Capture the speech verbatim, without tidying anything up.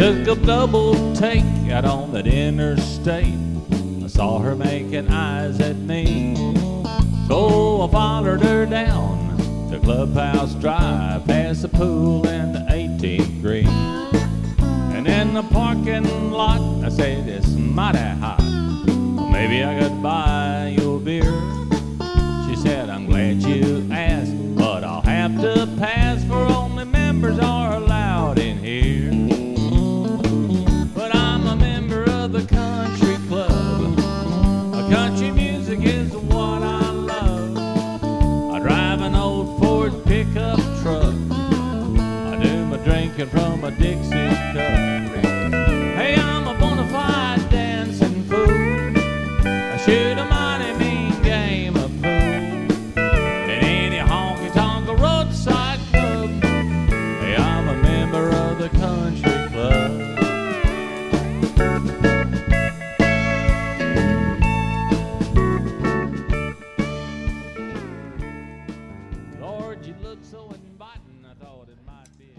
took a double take out on that interstate. I saw her making eyes at me, so I followed her down to Clubhouse Drive, past the pool and the eighteenth green. And in the parking lot, I said, it's mighty hot. Well, maybe I could buy you a beer. She said, I'm glad you asked, but I'll have to pass, for only members are allowed in here. But I'm a member of the country club. Country music is what I love. I drive an old Ford pickup truck. I do my drinking from a Dixie cup. Hey, I'm a bona fide dancing fool. I shoot a mighty mean game of pool in any honky-tonk roadside club. Hey, I'm a member of the country club.